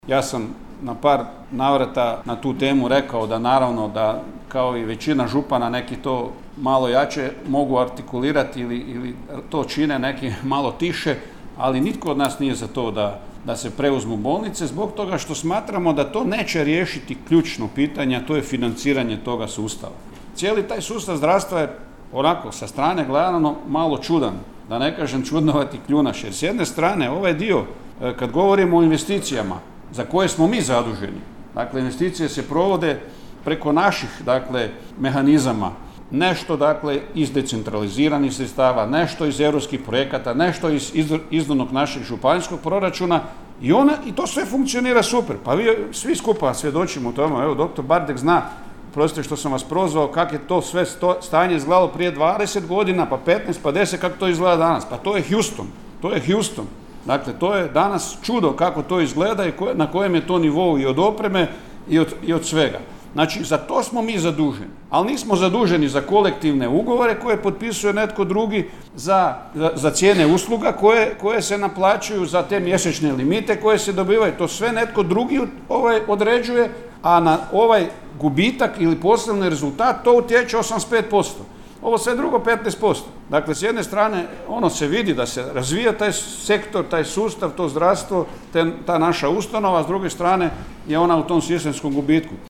Ja sam na par navrata na tu temu rekao da naravno da kao i većina župana neki to malo jače mogu artikulirati ili to čine neki malo tiše, ali nitko od nas nije za to da se preuzmu bolnice zbog toga što smatramo da to neće riješiti ključno pitanje, a to je financiranje toga sustava. Cijeli taj sustav zdravstva je onako sa strane gledano malo čudan, da ne kažem čudnovati kljunaš, jer s jedne strane ovaj dio kad govorimo o investicijama za koje smo mi zaduženi, dakle investicije se provode preko naših mehanizama, nešto iz decentraliziranih sredstava, nešto iz europskih projekata, nešto iz izdanog našeg županijskog proračuna i to sve funkcionira super. Pa vi svi skupa svjedočimo u tome, evo doktor Bardek zna, prostite što sam vas prozvao, kako je to sve stanje izgledalo prije 20 godina, pa 15, pa 10, kako to izgleda danas. Pa to je Houston. Dakle, to je danas čudo kako to izgleda i na kojem je to nivou i od opreme i od svega. Znači, za to smo mi zaduženi, ali nismo zaduženi za kolektivne ugovore koje potpisuje netko drugi, za cijene usluga koje se naplaćuju, za te mjesečne limite koje se dobivaju. To sve netko drugi određuje, a na ovaj gubitak ili poslovni rezultat to utječe 85%. Ovo sve drugo 15%. Dakle, s jedne strane ono se vidi da se razvija taj sektor, taj sustav, to zdravstvo, ta naša ustanova, a s druge strane je ona u tom sistemskom gubitku.